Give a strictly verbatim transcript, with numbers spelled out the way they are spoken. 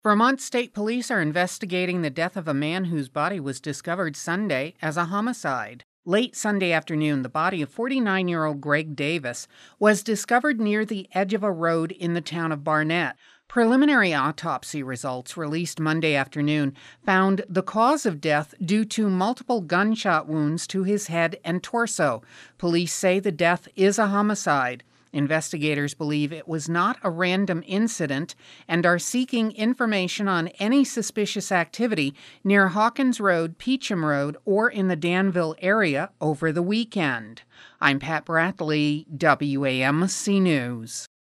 Vermont State Police are investigating the death of a man whose body was discovered Sunday as a homicide. Late Sunday afternoon, the body of forty-nine-year-old Greg Davis was discovered near the edge of a road in the town of Barnett. Preliminary autopsy results released Monday afternoon found the cause of death due to multiple gunshot wounds to his head and torso. Police say the death is a homicide. Investigators believe it was not a random incident and are seeking information on any suspicious activity near Hawkins Road, Peacham Road, or in the Danville area over the weekend. I'm Pat Bradley, W A M C News.